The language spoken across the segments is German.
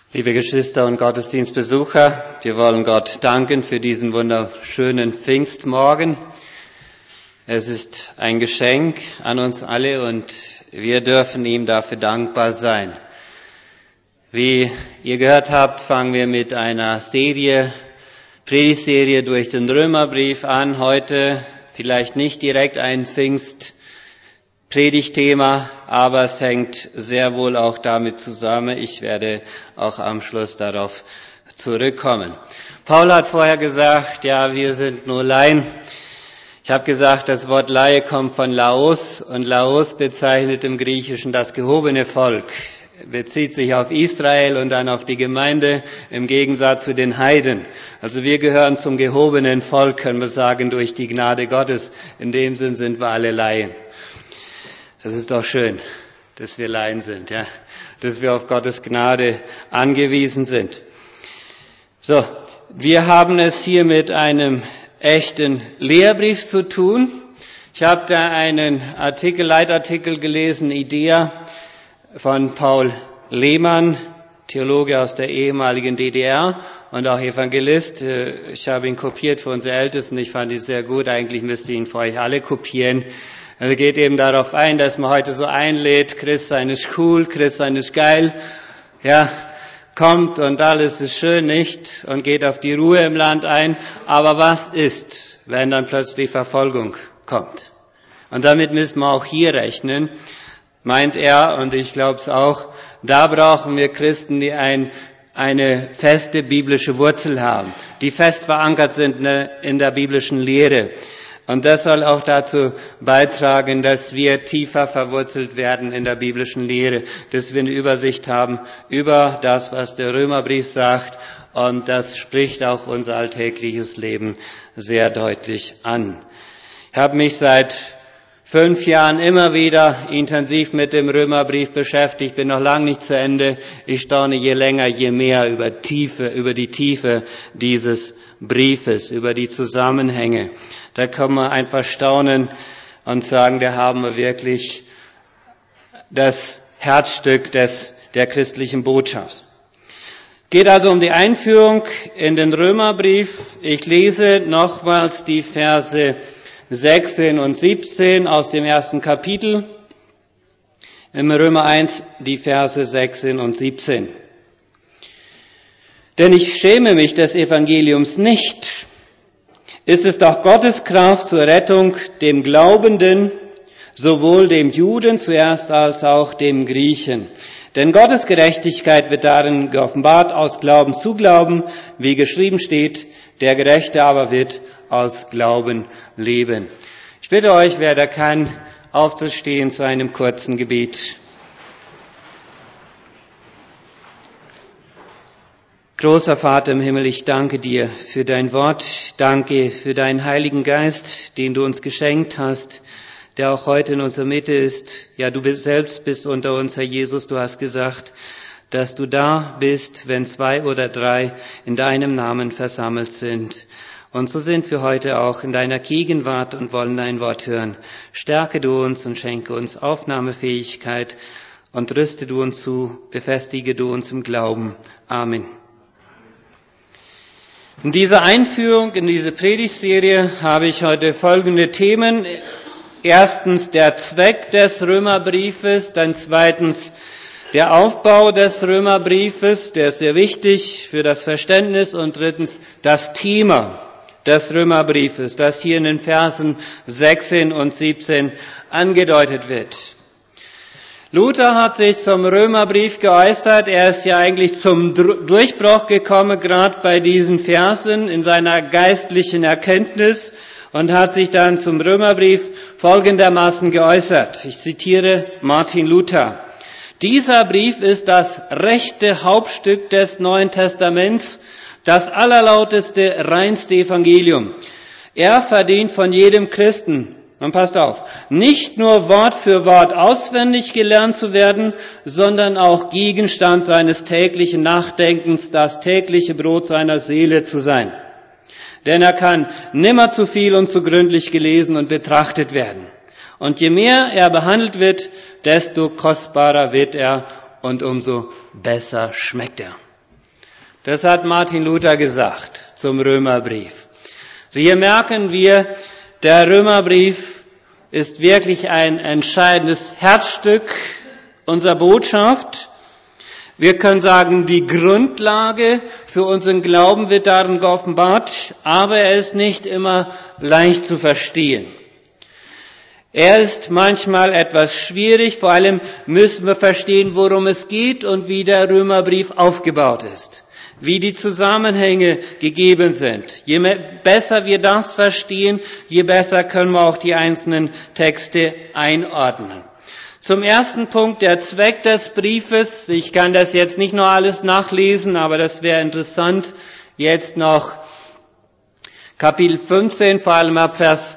Liebe Geschwister und Gottesdienstbesucher, wir wollen Gott danken für diesen wunderschönen Pfingstmorgen. Es ist ein Geschenk an uns alle und wir dürfen ihm dafür dankbar sein. Wie ihr gehört habt, fangen wir mit einer Predigtserie durch den Römerbrief an. Heute vielleicht nicht direkt ein Predigtthema, aber es hängt sehr wohl auch damit zusammen. Ich werde auch am Schluss darauf zurückkommen. Paul hat vorher gesagt, ja, wir sind nur Laien. Ich habe gesagt, das Wort Laie kommt von Laos und Laos bezeichnet im Griechischen das gehobene Volk. Bezieht sich auf Israel und dann auf die Gemeinde im Gegensatz zu den Heiden. Also wir gehören zum gehobenen Volk, können wir sagen, durch die Gnade Gottes. In dem Sinn sind wir alle Laien. Das ist doch schön, dass wir Laien sind, ja, dass wir auf Gottes Gnade angewiesen sind. So, wir haben es hier mit einem echten Lehrbrief zu tun. Ich habe da einen Leitartikel gelesen, Idea von Paul Lehmann, Theologe aus der ehemaligen DDR und auch Evangelist. Ich habe ihn kopiert für unsere Ältesten. Ich fand ihn sehr gut. Eigentlich müsste ich ihn für euch alle kopieren. Er geht eben darauf ein, dass man heute so einlädt, Christsein ist cool, Christsein ist geil, ja, kommt und alles ist schön, nicht? Und geht auf die Ruhe im Land ein. Aber was ist, wenn dann plötzlich Verfolgung kommt? Und damit müssen wir auch hier rechnen, meint er, und ich glaube es auch, da brauchen wir Christen, die eine feste biblische Wurzel haben, die fest verankert sind in der biblischen Lehre. Und das soll auch dazu beitragen, dass wir tiefer verwurzelt werden in der biblischen Lehre, dass wir eine Übersicht haben über das, was der Römerbrief sagt. Und das spricht auch unser alltägliches Leben sehr deutlich an. Ich habe mich seit 5 Jahren immer wieder intensiv mit dem Römerbrief beschäftigt, bin noch lange nicht zu Ende. Ich staune je länger, je mehr über die Tiefe dieses Briefes, über die Zusammenhänge. Da kann man einfach staunen und sagen, da haben wir wirklich das Herzstück der christlichen Botschaft. Geht also um die Einführung in den Römerbrief. Ich lese nochmals die Verse 16 und 17 aus dem ersten Kapitel. Im Römer 1 die Verse 16 und 17. Denn ich schäme mich des Evangeliums nicht. Ist es doch Gottes Kraft zur Rettung dem Glaubenden, sowohl dem Juden zuerst als auch dem Griechen. Denn Gottes Gerechtigkeit wird darin geoffenbart aus Glauben zu Glauben, wie geschrieben steht, der Gerechte aber wird aus Glauben leben. Ich bitte euch, wer da kann, aufzustehen zu einem kurzen Gebet. Großer Vater im Himmel, ich danke dir für dein Wort, danke für deinen Heiligen Geist, den du uns geschenkt hast, der auch heute in unserer Mitte ist. Ja, du selbst bist unter uns, Herr Jesus, du hast gesagt, dass du da bist, wenn 2 oder 3 in deinem Namen versammelt sind. Und so sind wir heute auch in deiner Gegenwart und wollen dein Wort hören. Stärke du uns und schenke uns Aufnahmefähigkeit und rüste du uns zu, befestige du uns im Glauben. Amen. In dieser Einführung, in diese Predigtserie habe ich heute folgende Themen. Erstens der Zweck des Römerbriefes, dann zweitens der Aufbau des Römerbriefes, der ist sehr wichtig für das Verständnis, und drittens das Thema des Römerbriefes, das hier in den Versen 16 und 17 angedeutet wird. Luther hat sich zum Römerbrief geäußert. Er ist ja eigentlich zum Durchbruch gekommen, gerade bei diesen Versen in seiner geistlichen Erkenntnis, und hat sich dann zum Römerbrief folgendermaßen geäußert. Ich zitiere Martin Luther. Dieser Brief ist das rechte Hauptstück des Neuen Testaments, das allerlauteste, reinste Evangelium. Er verdient von jedem Christen, man passt auf, nicht nur Wort für Wort auswendig gelernt zu werden, sondern auch Gegenstand seines täglichen Nachdenkens, das tägliche Brot seiner Seele zu sein. Denn er kann nimmer zu viel und zu gründlich gelesen und betrachtet werden. Und je mehr er behandelt wird, desto kostbarer wird er und umso besser schmeckt er. Das hat Martin Luther gesagt zum Römerbrief. Also hier merken wir, der Römerbrief ist wirklich ein entscheidendes Herzstück unserer Botschaft. Wir können sagen, die Grundlage für unseren Glauben wird darin geoffenbart, aber er ist nicht immer leicht zu verstehen. Er ist manchmal etwas schwierig, vor allem müssen wir verstehen, worum es geht und wie der Römerbrief aufgebaut ist, wie die Zusammenhänge gegeben sind. Je besser wir das verstehen, je besser können wir auch die einzelnen Texte einordnen. Zum ersten Punkt, der Zweck des Briefes. Ich kann das jetzt nicht nur alles nachlesen, aber das wäre interessant, jetzt noch Kapitel 15, vor allem ab Vers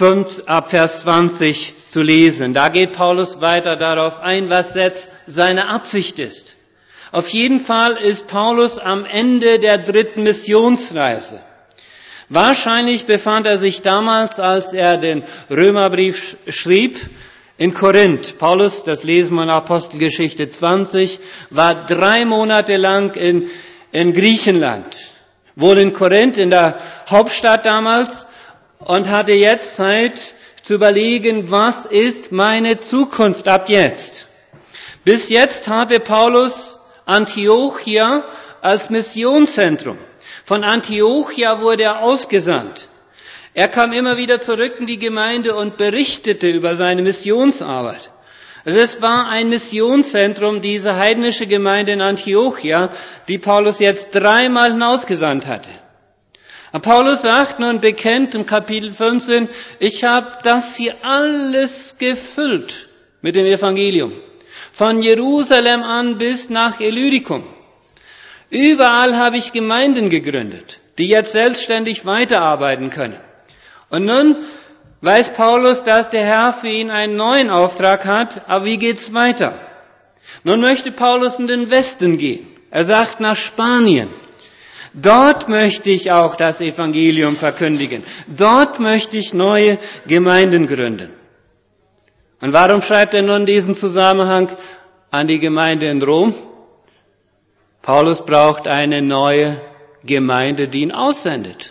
20 zu lesen. Da geht Paulus weiter darauf ein, was jetzt seine Absicht ist. Auf jeden Fall ist Paulus am Ende der 3. Missionsreise. Wahrscheinlich befand er sich damals, als er den Römerbrief schrieb, in Korinth. Paulus, das lesen wir in Apostelgeschichte 20, war 3 Monate lang in Griechenland, wohl in Korinth, in der Hauptstadt damals, und hatte jetzt Zeit zu überlegen, was ist meine Zukunft ab jetzt. Bis jetzt hatte Paulus Antiochia als Missionszentrum. Von Antiochia wurde er ausgesandt. Er kam immer wieder zurück in die Gemeinde und berichtete über seine Missionsarbeit. Also es war ein Missionszentrum, diese heidnische Gemeinde in Antiochia, die Paulus jetzt 3-mal hinausgesandt hatte. Und Paulus sagt nun, bekennt im Kapitel 15, ich habe das hier alles gefüllt mit dem Evangelium. Von Jerusalem an bis nach Illyricum. Überall habe ich Gemeinden gegründet, die jetzt selbstständig weiterarbeiten können. Und nun weiß Paulus, dass der Herr für ihn einen neuen Auftrag hat, aber wie geht's weiter? Nun möchte Paulus in den Westen gehen. Er sagt nach Spanien. Dort möchte ich auch das Evangelium verkündigen. Dort möchte ich neue Gemeinden gründen. Und warum schreibt er nun diesen Zusammenhang an die Gemeinde in Rom? Paulus braucht eine neue Gemeinde, die ihn aussendet.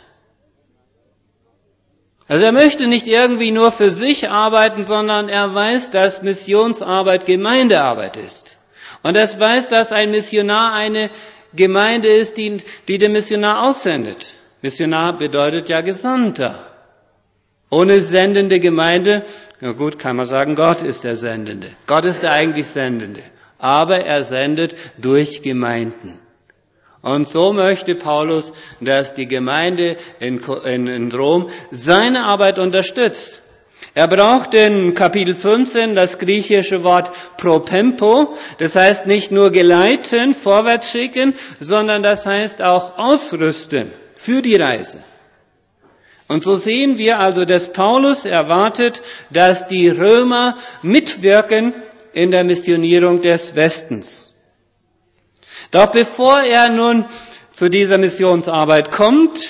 Also er möchte nicht irgendwie nur für sich arbeiten, sondern er weiß, dass Missionsarbeit Gemeindearbeit ist. Und er weiß, dass ein Missionar eine Gemeinde ist, die den Missionar aussendet. Missionar bedeutet ja Gesandter. Ohne sendende Gemeinde, ja gut, kann man sagen, Gott ist der Sendende. Gott ist der eigentlich Sendende. Aber er sendet durch Gemeinden. Und so möchte Paulus, dass die Gemeinde in Rom seine Arbeit unterstützt. Er braucht in Kapitel 15 das griechische Wort propempo, das heißt nicht nur geleiten, vorwärts schicken, sondern das heißt auch ausrüsten für die Reise. Und so sehen wir also, dass Paulus erwartet, dass die Römer mitwirken in der Missionierung des Westens. Doch bevor er nun zu dieser Missionsarbeit kommt,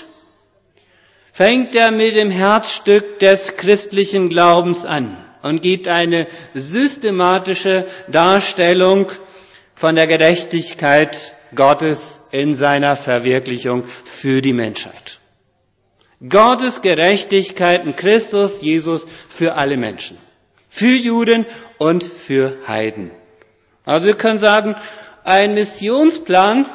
fängt er mit dem Herzstück des christlichen Glaubens an und gibt eine systematische Darstellung von der Gerechtigkeit Gottes in seiner Verwirklichung für die Menschheit. Gottes Gerechtigkeit in Christus Jesus für alle Menschen, für Juden und für Heiden. Also wir können sagen, ein Missionsplan,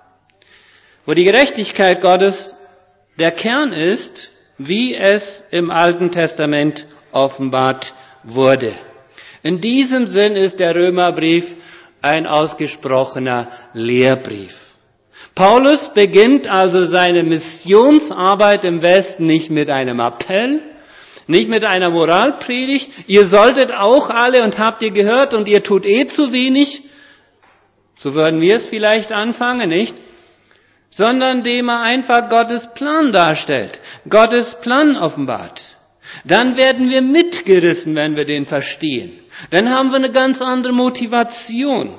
wo die Gerechtigkeit Gottes der Kern ist, wie es im Alten Testament offenbart wurde. In diesem Sinn ist der Römerbrief ein ausgesprochener Lehrbrief. Paulus beginnt also seine Missionsarbeit im Westen nicht mit einem Appell, nicht mit einer Moralpredigt, ihr solltet auch alle und habt ihr gehört und ihr tut zu wenig, so würden wir es vielleicht anfangen, nicht? Sondern indem er einfach Gottes Plan darstellt, Gottes Plan offenbart. Dann werden wir mitgerissen, wenn wir den verstehen. Dann haben wir eine ganz andere Motivation.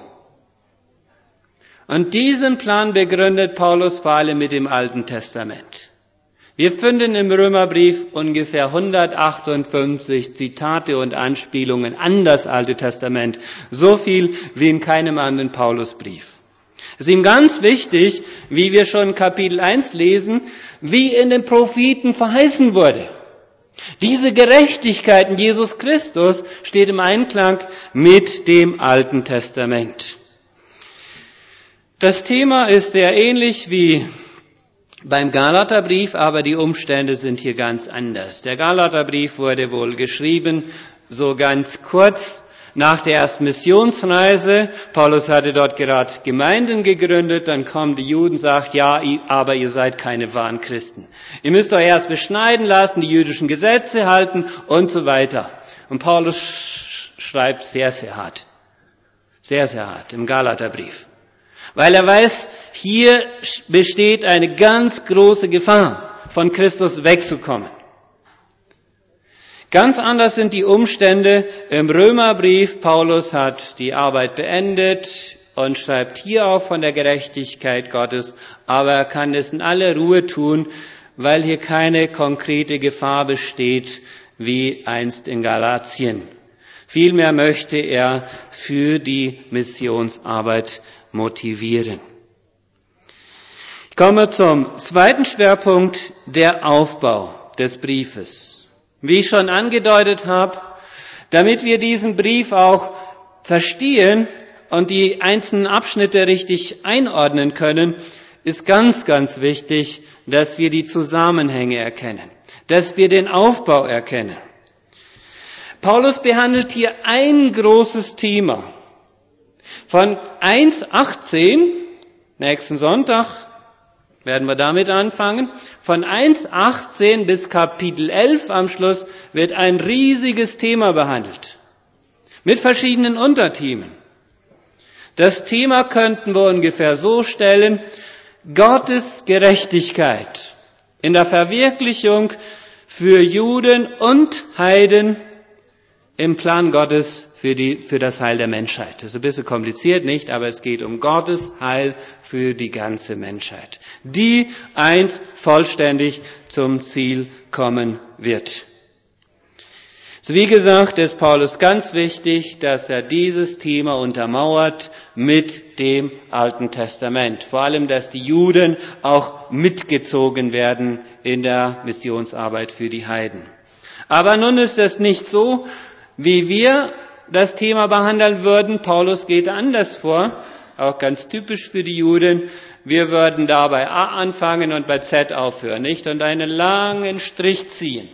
Und diesen Plan begründet Paulus vor allem mit dem Alten Testament. Wir finden im Römerbrief ungefähr 158 Zitate und Anspielungen an das Alte Testament. So viel wie in keinem anderen Paulusbrief. Es ist ihm ganz wichtig, wie wir schon in Kapitel 1 lesen, wie in den Propheten verheißen wurde. Diese Gerechtigkeit in Jesus Christus steht im Einklang mit dem Alten Testament. Das Thema ist sehr ähnlich wie beim Galaterbrief, aber die Umstände sind hier ganz anders. Der Galaterbrief wurde wohl geschrieben, so ganz kurz nach der ersten Missionsreise. Paulus hatte dort gerade Gemeinden gegründet, dann kommen die Juden und sagen, ja, aber ihr seid keine wahren Christen. Ihr müsst euch erst beschneiden lassen, die jüdischen Gesetze halten und so weiter. Und Paulus schreibt sehr, sehr hart im Galaterbrief. Weil er weiß, hier besteht eine ganz große Gefahr, von Christus wegzukommen. Ganz anders sind die Umstände im Römerbrief. Paulus hat die Arbeit beendet und schreibt hier auch von der Gerechtigkeit Gottes, aber er kann es in aller Ruhe tun, weil hier keine konkrete Gefahr besteht, wie einst in Galatien. Vielmehr möchte er für die Missionsarbeit motivieren. Ich komme zum zweiten Schwerpunkt, der Aufbau des Briefes. Wie ich schon angedeutet habe, damit wir diesen Brief auch verstehen und die einzelnen Abschnitte richtig einordnen können, ist ganz, ganz wichtig, dass wir die Zusammenhänge erkennen, dass wir den Aufbau erkennen. Paulus behandelt hier ein großes Thema. Von 1,18, nächsten Sonntag werden wir damit anfangen. Von 1,18 bis Kapitel 11 am Schluss wird ein riesiges Thema behandelt. Mit verschiedenen Unterthemen. Das Thema könnten wir ungefähr so stellen: Gottes Gerechtigkeit in der Verwirklichung für Juden und Heiden im Plan Gottes für das Heil der Menschheit. Das ist ein bisschen kompliziert, nicht? Aber es geht um Gottes Heil für die ganze Menschheit, die einst vollständig zum Ziel kommen wird. So wie gesagt, ist Paulus ganz wichtig, dass er dieses Thema untermauert mit dem Alten Testament. Vor allem, dass die Juden auch mitgezogen werden in der Missionsarbeit für die Heiden. Aber nun ist es nicht so, wie wir das Thema behandeln würden. Paulus geht anders vor, auch ganz typisch für die Juden. Wir würden da bei A anfangen und bei Z aufhören, nicht? Und einen langen Strich ziehen.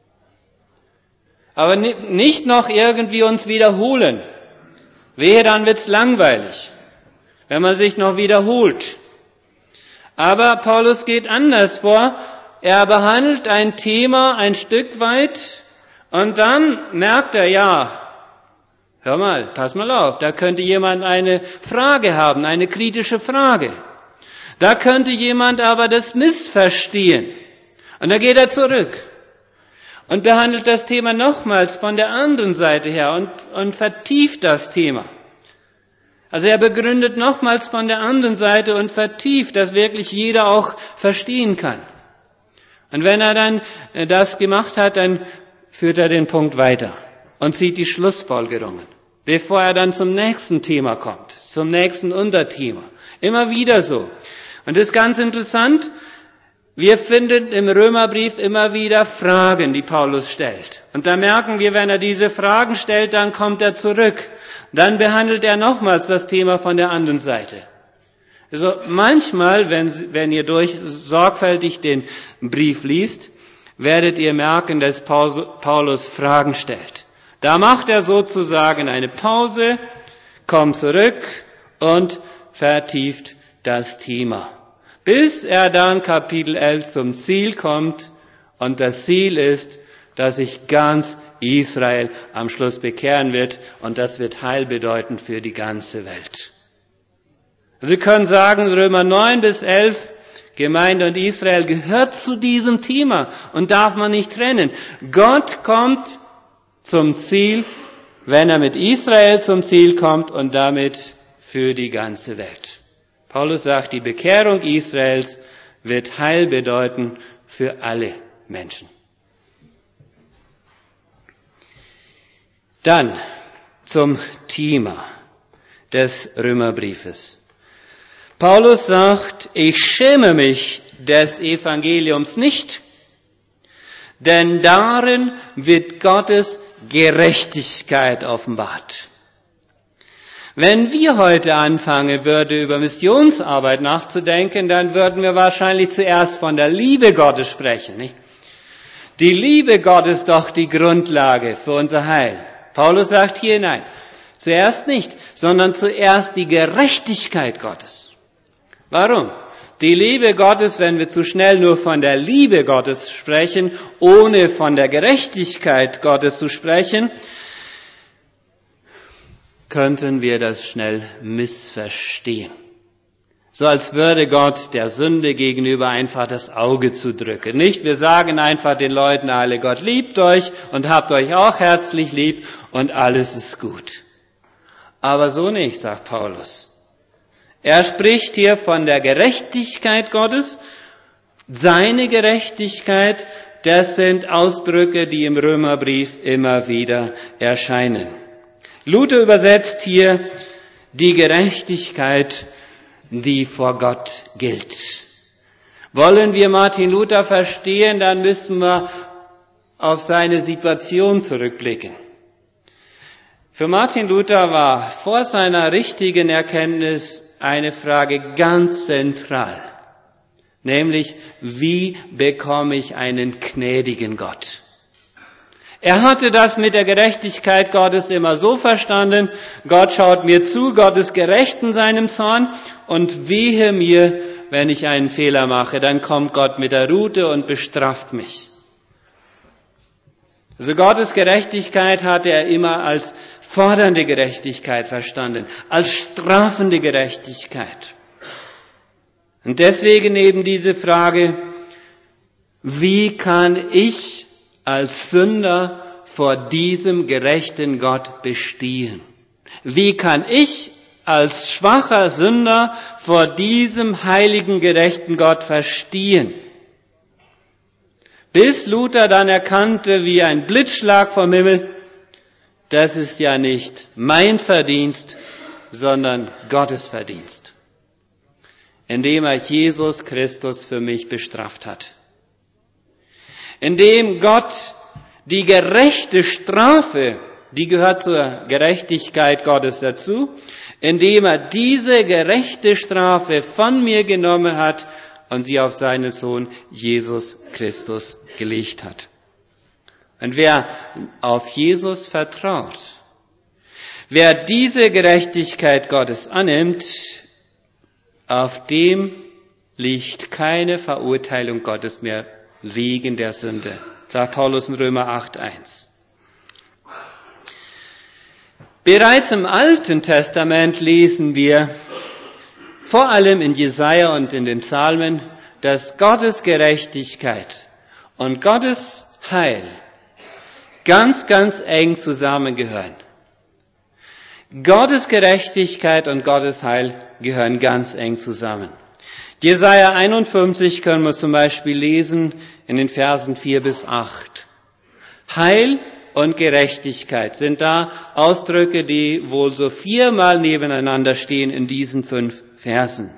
Aber nicht noch irgendwie uns wiederholen. Wehe, dann wird's langweilig, wenn man sich noch wiederholt. Aber Paulus geht anders vor. Er behandelt ein Thema ein Stück weit und dann merkt er, ja, hör mal, pass mal auf, da könnte jemand eine Frage haben, eine kritische Frage. Da könnte jemand aber das missverstehen. Und da geht er zurück und behandelt das Thema nochmals von der anderen Seite her und vertieft das Thema. Also er begründet nochmals von der anderen Seite und vertieft, dass wirklich jeder auch verstehen kann. Und wenn er dann das gemacht hat, dann führt er den Punkt weiter und zieht die Schlussfolgerungen, bevor er dann zum nächsten Thema kommt, zum nächsten Unterthema. Immer wieder so. Und das ist ganz interessant, wir finden im Römerbrief immer wieder Fragen, die Paulus stellt. Und da merken wir, wenn er diese Fragen stellt, dann kommt er zurück. Dann behandelt er nochmals das Thema von der anderen Seite. Also manchmal, wenn ihr sorgfältig den Brief liest, werdet ihr merken, dass Paulus Fragen stellt. Da macht er sozusagen eine Pause, kommt zurück und vertieft das Thema. Bis er dann Kapitel 11 zum Ziel kommt. Und das Ziel ist, dass sich ganz Israel am Schluss bekehren wird. Und das wird Heil bedeuten für die ganze Welt. Sie können sagen, Römer 9 bis 11, Gemeinde und Israel gehört zu diesem Thema und darf man nicht trennen. Gott kommt zum Ziel, wenn er mit Israel zum Ziel kommt und damit für die ganze Welt. Paulus sagt, die Bekehrung Israels wird Heil bedeuten für alle Menschen. Dann zum Thema des Römerbriefes. Paulus sagt, ich schäme mich des Evangeliums nicht, denn darin wird Gottes Gerechtigkeit offenbart. Wenn wir heute anfangen würden, über Missionsarbeit nachzudenken, dann würden wir wahrscheinlich zuerst von der Liebe Gottes sprechen. Nicht? Die Liebe Gottes ist doch die Grundlage für unser Heil. Paulus sagt hier, nein, zuerst nicht, sondern zuerst die Gerechtigkeit Gottes. Warum? Die Liebe Gottes, wenn wir zu schnell nur von der Liebe Gottes sprechen, ohne von der Gerechtigkeit Gottes zu sprechen, könnten wir das schnell missverstehen. So als würde Gott der Sünde gegenüber einfach das Auge zudrücken. Nicht? Wir sagen einfach den Leuten alle, Gott liebt euch und habt euch auch herzlich lieb und alles ist gut. Aber so nicht, sagt Paulus. Er spricht hier von der Gerechtigkeit Gottes. Seine Gerechtigkeit, das sind Ausdrücke, die im Römerbrief immer wieder erscheinen. Luther übersetzt hier die Gerechtigkeit, die vor Gott gilt. Wollen wir Martin Luther verstehen, dann müssen wir auf seine Situation zurückblicken. Für Martin Luther war vor seiner richtigen Erkenntnis eine Frage ganz zentral, nämlich, wie bekomme ich einen gnädigen Gott? Er hatte das mit der Gerechtigkeit Gottes immer so verstanden, Gott schaut mir zu, Gott ist gerecht in seinem Zorn und wehe mir, wenn ich einen Fehler mache, dann kommt Gott mit der Rute und bestraft mich. Also Gottes Gerechtigkeit hatte er immer als fordernde Gerechtigkeit verstanden, als strafende Gerechtigkeit. Und deswegen eben diese Frage, wie kann ich als Sünder vor diesem gerechten Gott bestehen? Wie kann ich als schwacher Sünder vor diesem heiligen, gerechten Gott verstehen? Bis Luther dann erkannte, wie ein Blitzschlag vom Himmel, das ist ja nicht mein Verdienst, sondern Gottes Verdienst, indem er Jesus Christus für mich bestraft hat. Indem Gott die gerechte Strafe, die gehört zur Gerechtigkeit Gottes dazu, indem er diese gerechte Strafe von mir genommen hat und sie auf seinen Sohn Jesus Christus gelegt hat. Und wer auf Jesus vertraut, wer diese Gerechtigkeit Gottes annimmt, auf dem liegt keine Verurteilung Gottes mehr wegen der Sünde, sagt Paulus in Römer 8,1. Bereits im Alten Testament lesen wir, vor allem in Jesaja und in den Psalmen, dass Gottes Gerechtigkeit und Gottes Heil ganz, ganz eng zusammengehören. Gottes Gerechtigkeit und Gottes Heil gehören ganz eng zusammen. Jesaja 51 können wir zum Beispiel lesen in den Versen 4 bis 8. Heil und Gerechtigkeit sind da Ausdrücke, die wohl so 4-mal nebeneinander stehen in diesen 5 Versen.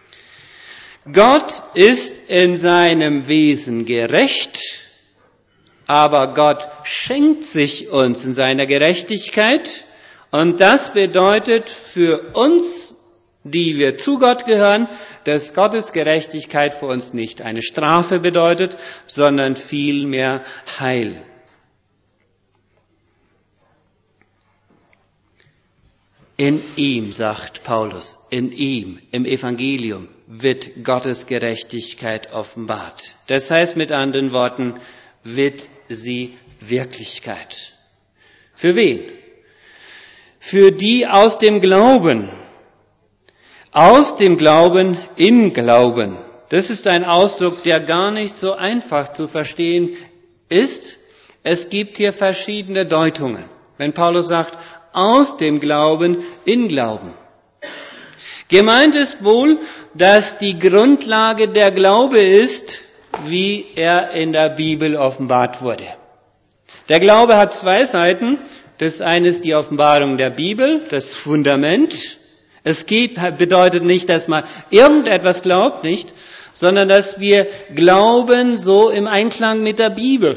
Gott ist in seinem Wesen gerecht, aber Gott schenkt sich uns in seiner Gerechtigkeit und das bedeutet für uns, die wir zu Gott gehören, dass Gottes Gerechtigkeit für uns nicht eine Strafe bedeutet, sondern vielmehr Heil. In ihm, sagt Paulus, in ihm, im Evangelium, wird Gottes Gerechtigkeit offenbart. Das heißt mit anderen Worten, wird sie Wirklichkeit. Für wen? Für die aus dem Glauben. Aus dem Glauben im Glauben. Das ist ein Ausdruck, der gar nicht so einfach zu verstehen ist. Es gibt hier verschiedene Deutungen. Wenn Paulus sagt, aus dem Glauben in Glauben. Gemeint ist wohl, dass die Grundlage der Glaube ist, wie er in der Bibel offenbart wurde. Der Glaube hat 2 Seiten. Das eine ist die Offenbarung der Bibel, das Fundament. Bedeutet nicht, dass man irgendetwas glaubt, nicht, sondern dass wir glauben so im Einklang mit der Bibel.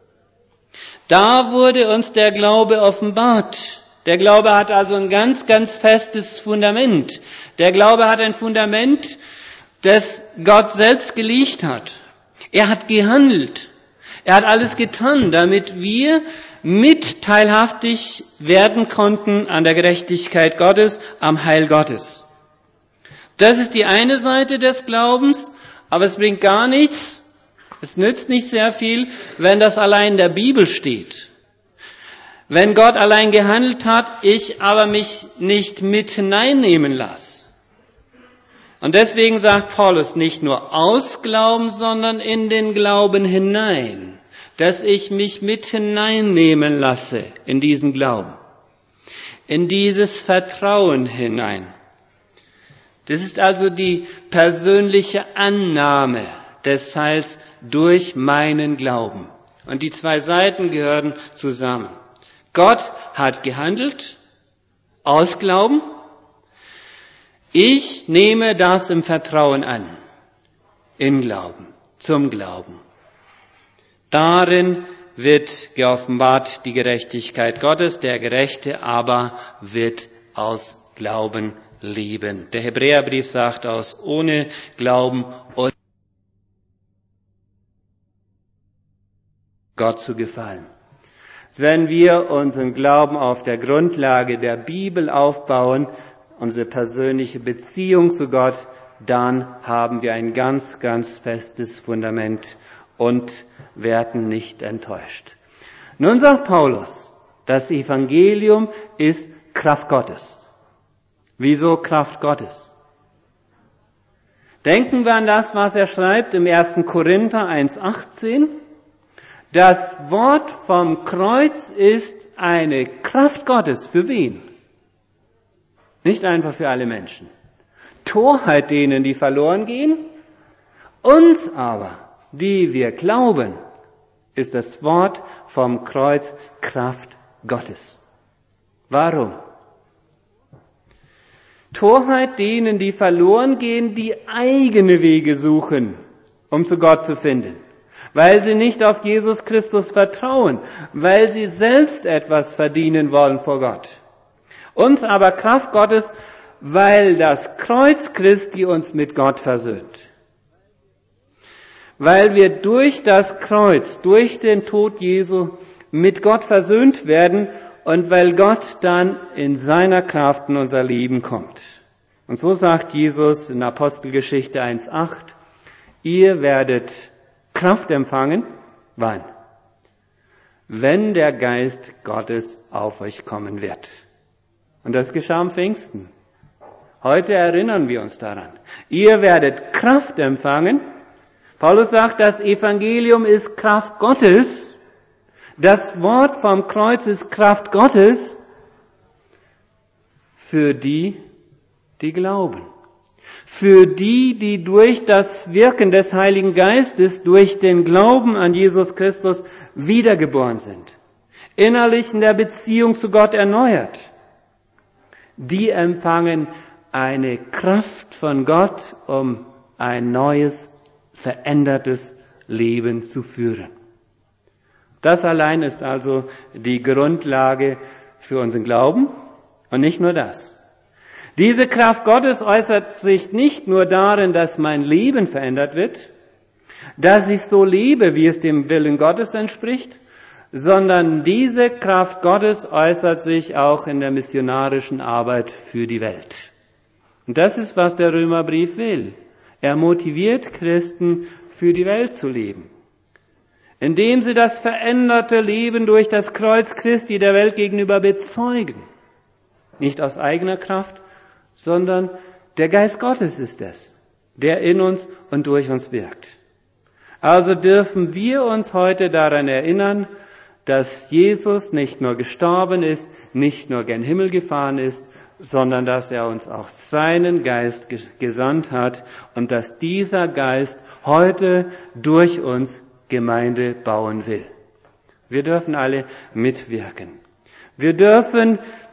Da wurde uns der Glaube offenbart. Der Glaube hat also ein ganz, ganz festes Fundament. Der Glaube hat ein Fundament, das Gott selbst gelegt hat. Er hat gehandelt. Er hat alles getan, damit wir mit teilhaftig werden konnten an der Gerechtigkeit Gottes, am Heil Gottes. Das ist die eine Seite des Glaubens, aber es bringt gar nichts, es nützt nicht sehr viel, wenn das allein in der Bibel steht. Wenn Gott allein gehandelt hat, ich aber mich nicht mit hineinnehmen lasse. Und deswegen sagt Paulus nicht nur aus Glauben, sondern in den Glauben hinein. Dass ich mich mit hineinnehmen lasse in diesen Glauben, in dieses Vertrauen hinein. Das ist also die persönliche Annahme des Heils durch meinen Glauben. Und die zwei Seiten gehören zusammen. Gott hat gehandelt, aus Glauben. Ich nehme das im Vertrauen an, in Glauben, zum Glauben. Darin wird geoffenbart die Gerechtigkeit Gottes, der Gerechte aber wird aus Glauben leben. Der Hebräerbrief sagt aus ohne Glauben und Gott zu gefallen. Wenn wir unseren Glauben auf der Grundlage der Bibel aufbauen, unsere persönliche Beziehung zu Gott, dann haben wir ein ganz, ganz festes Fundament und werden nicht enttäuscht. Nun sagt Paulus, das Evangelium ist Kraft Gottes. Wieso Kraft Gottes? Denken wir an das, was er schreibt im 1. Korinther 1,18. Das Wort vom Kreuz ist eine Kraft Gottes. Für wen? Nicht einfach für alle Menschen. Torheit denen, die verloren gehen. Uns aber, die wir glauben, ist das Wort vom Kreuz Kraft Gottes. Warum? Torheit denen, die verloren gehen, die eigene Wege suchen, um zu Gott zu finden. Weil sie nicht auf Jesus Christus vertrauen, weil sie selbst etwas verdienen wollen vor Gott. Uns aber Kraft Gottes, weil das Kreuz Christi uns mit Gott versöhnt. Weil wir durch das Kreuz, durch den Tod Jesu mit Gott versöhnt werden und weil Gott dann in seiner Kraft in unser Leben kommt. Und so sagt Jesus in Apostelgeschichte 1,8, ihr werdet Kraft empfangen. Wann? Wenn der Geist Gottes auf euch kommen wird. Und das geschah am Pfingsten. Heute erinnern wir uns daran. Ihr werdet Kraft empfangen. Paulus sagt, das Evangelium ist Kraft Gottes. Das Wort vom Kreuz ist Kraft Gottes für die, die glauben. Für die, die durch das Wirken des Heiligen Geistes, durch den Glauben an Jesus Christus wiedergeboren sind. Innerlich in der Beziehung zu Gott erneuert. Die empfangen eine Kraft von Gott, um ein neues, verändertes Leben zu führen. Das allein ist also die Grundlage für unseren Glauben und nicht nur das. Diese Kraft Gottes äußert sich nicht nur darin, dass mein Leben verändert wird, dass ich so lebe, wie es dem Willen Gottes entspricht, sondern diese Kraft Gottes äußert sich auch in der missionarischen Arbeit für die Welt. Und das ist, was der Römerbrief will. Er motiviert Christen, für die Welt zu leben, indem sie das veränderte Leben durch das Kreuz Christi der Welt gegenüber bezeugen. Nicht aus eigener Kraft, sondern der Geist Gottes ist es, der in uns und durch uns wirkt. Also dürfen wir uns heute daran erinnern, dass Jesus nicht nur gestorben ist, nicht nur gen Himmel gefahren ist, sondern dass er uns auch seinen Geist gesandt hat und dass dieser Geist heute durch uns Gemeinde bauen will. Wir dürfen alle mitwirken. Wir dürfen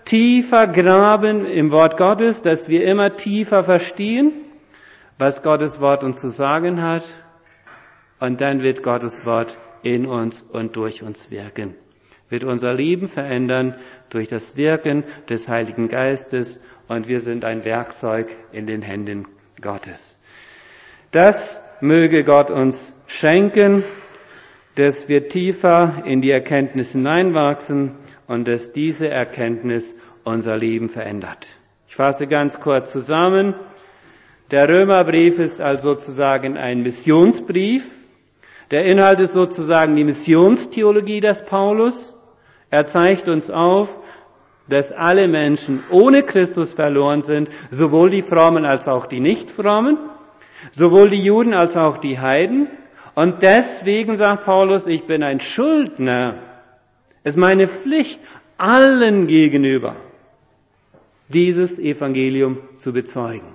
tiefer graben im Wort Gottes, dass wir immer tiefer verstehen, was Gottes Wort uns zu sagen hat. Und dann wird Gottes Wort in uns und durch uns wirken. Wird unser Leben verändern durch das Wirken des Heiligen Geistes und wir sind ein Werkzeug in den Händen Gottes. Das möge Gott uns schenken, dass wir tiefer in die Erkenntnis hineinwachsen und dass diese Erkenntnis unser Leben verändert. Ich fasse ganz kurz zusammen. Der Römerbrief ist also sozusagen ein Missionsbrief. Der Inhalt ist sozusagen die Missionstheologie des Paulus. Er zeigt uns auf, dass alle Menschen ohne Christus verloren sind, sowohl die Frommen als auch die Nicht-Frommen, sowohl die Juden als auch die Heiden. Und deswegen sagt Paulus, ich bin ein Schuldner. Es ist meine Pflicht, allen gegenüber dieses Evangelium zu bezeugen.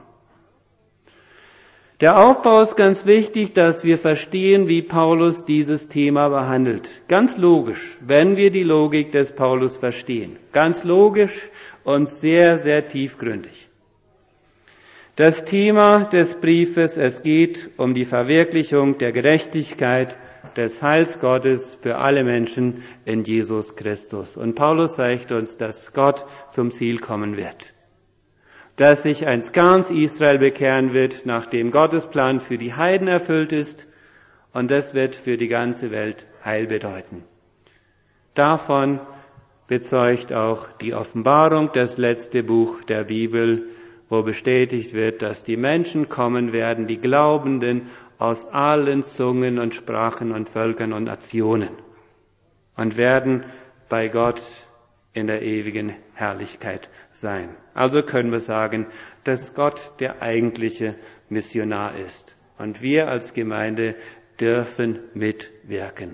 Der Aufbau ist ganz wichtig, dass wir verstehen, wie Paulus dieses Thema behandelt. Ganz logisch, wenn wir die Logik des Paulus verstehen. Ganz logisch und sehr, sehr tiefgründig. Das Thema des Briefes, es geht um die Verwirklichung der Gerechtigkeit des Heils Gottes für alle Menschen in Jesus Christus. Und Paulus sagt uns, dass Gott zum Ziel kommen wird. Dass sich ganz Israel bekehren wird, nachdem Gottes Plan für die Heiden erfüllt ist. Und das wird für die ganze Welt Heil bedeuten. Davon bezeugt auch die Offenbarung, das letzte Buch der Bibel, wo bestätigt wird, dass die Menschen kommen werden, die Glaubenden aus allen Zungen und Sprachen und Völkern und Nationen und werden bei Gott in der ewigen Herrlichkeit sein. Also können wir sagen, dass Gott der eigentliche Missionar ist. Und wir als Gemeinde dürfen mitwirken.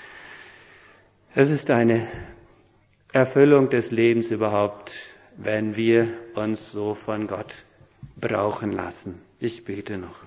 Es ist eine Erfüllung des Lebens überhaupt, wenn wir uns so von Gott brauchen lassen. Ich bete noch.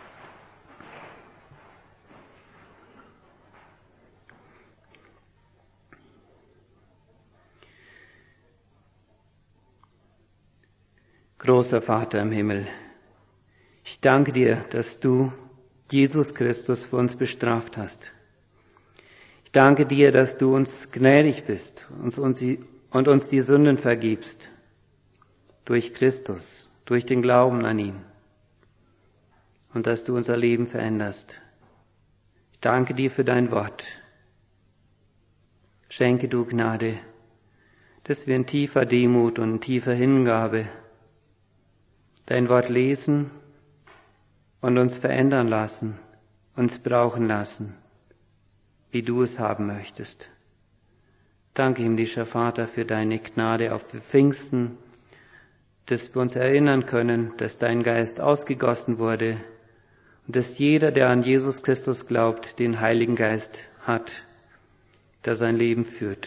Großer Vater im Himmel, ich danke dir, dass du Jesus Christus für uns bestraft hast. Ich danke dir, dass du uns gnädig bist und uns die Sünden vergibst. Durch Christus, durch den Glauben an ihn. Und dass du unser Leben veränderst. Ich danke dir für dein Wort. Schenke du Gnade, dass wir in tiefer Demut und in tiefer Hingabe dein Wort lesen und uns verändern lassen, uns brauchen lassen, wie du es haben möchtest. Danke, himmlischer Vater, für deine Gnade auf Pfingsten, dass wir uns erinnern können, dass dein Geist ausgegossen wurde und dass jeder, der an Jesus Christus glaubt, den Heiligen Geist hat, der sein Leben führt.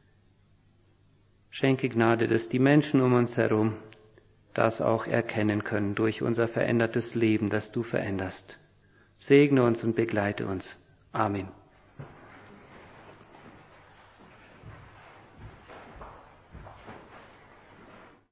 Schenke Gnade, dass die Menschen um uns herum das auch erkennen können durch unser verändertes Leben, das du veränderst. Segne uns und begleite uns. Amen.